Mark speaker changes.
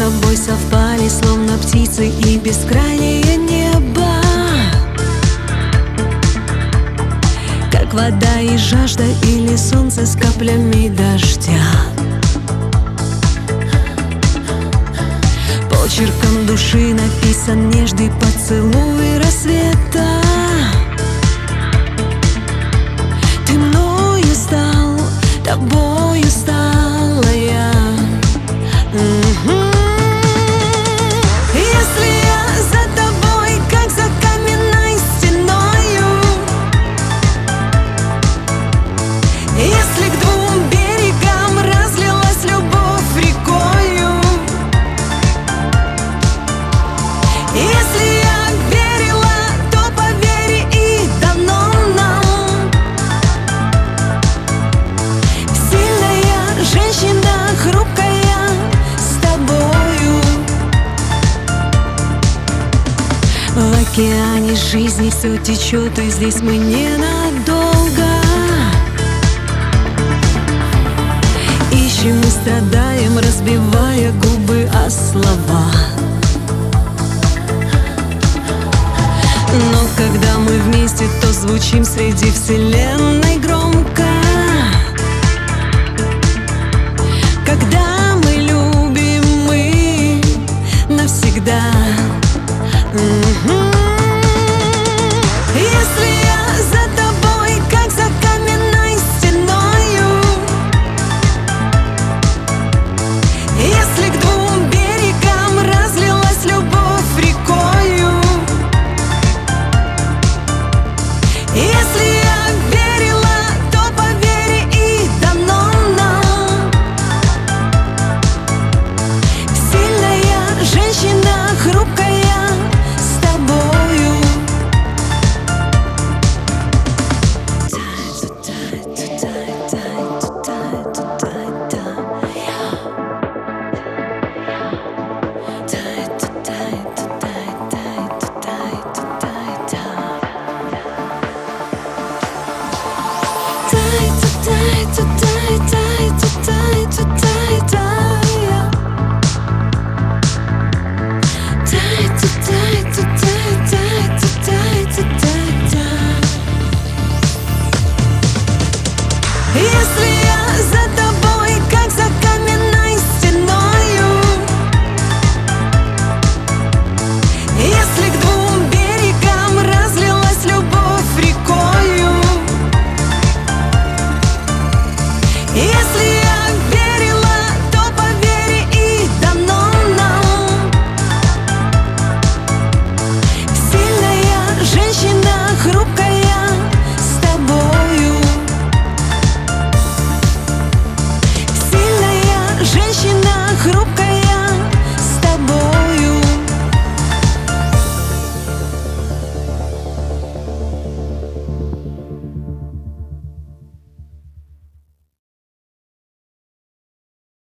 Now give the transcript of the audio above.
Speaker 1: тобой совпали, словно птицы и бескрайнее небо. Как вода и жажда, или солнце с каплями дождя. Почерком души написан нежный поцелуй рассвета. Ты мною стал, тобою стала я. Если я за тобой, как за каменной стеною, если к двум берегам разлилась любовь рекою, если я верила, то поверь и дано нам. Сильная женщина, хрупкая, с тобою. В океане жизни все течет, и здесь мы ненадолго. Ищем и страдаем, разбивая губы о слова. Но когда мы вместе, то звучим среди вселенной громко. Когда мы любим, мы навсегда. Если я за тобой, как за каменной стеною, если к двум берегам разлилась любовь рекою, если я верила, то поверь и дано нам. Сильная женщина, хрупкая, с тобою. Если я за тобой, как за каменной стеною, если к двум берегам разлилась любовь рекою, если